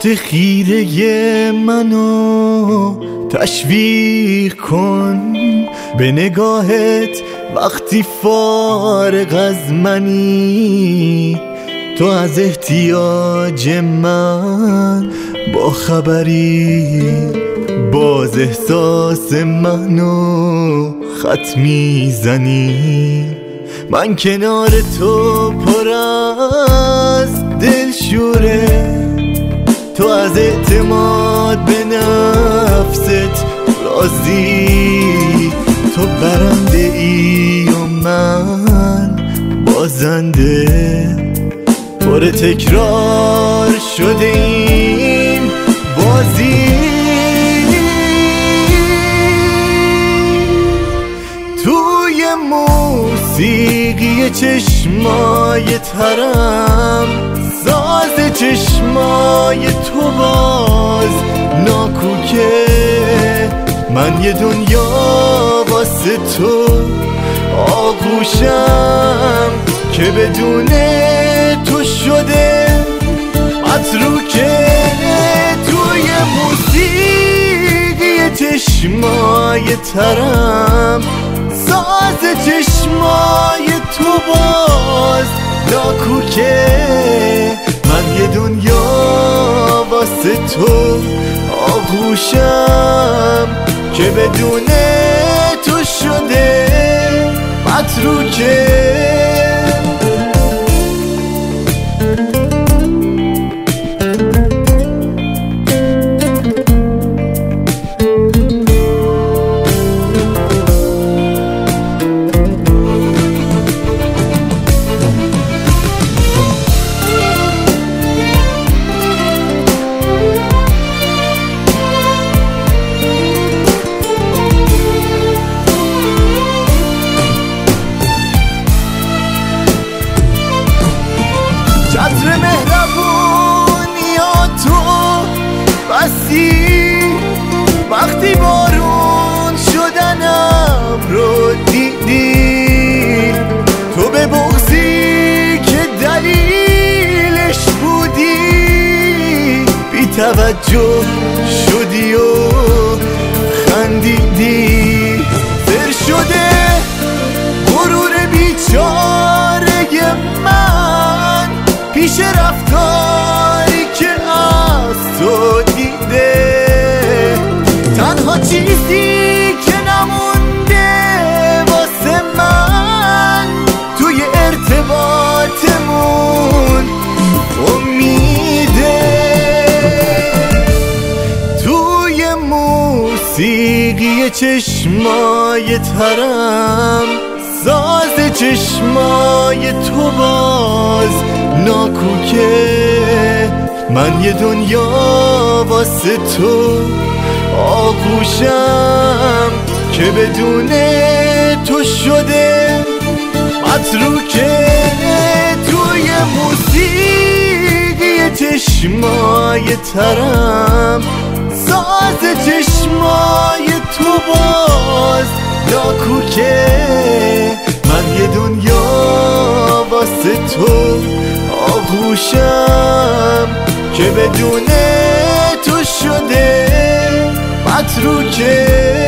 پشت خیره منو تشویق کن به نگاهت وقتی فارغ از منی. تو از احتیاج من با خبری، باز احساس منو خط میزنی. من کنار تو پر از دلشوره، تو از اعتماد به نفست راضی. تو برنده ای و من بازنده، پر تکرار شده این بازی. توی موسیقی چشمای ترم، ساز چشمای تو باز ناکوکه. من یه دنیا واسه تو آغوشم که بدون تو شده متروکه. توی موسیقی چشمای ترم، ساز چشمای تو باز ناکوکه. من یه دنیا واسه تو آغوشم که بدون تو شده متروکه. چتر مهربونی ها تو بسی، وقتی بارون شدنم رو دیدی. تو به بغضی که دلیلش بودی بی توجه شدی و خندیدی. سر شده غرور بیچاره من پیش رفتاری که از تو دیده. تنها چیزی که نمونده واسه من توی ارتباطمون امیده. توی موسیقی چشمای ترم، ساز چشمای تو باز ناکوکه. من یه دنیا واسه تو آغوشم که بدون تو شده متروکه. توی موسیقی چشمای ترم، ساز چشمای تو باز ناکوکه. من یه دنیا واسه تو آغوشم که بدون تو شده متروکه.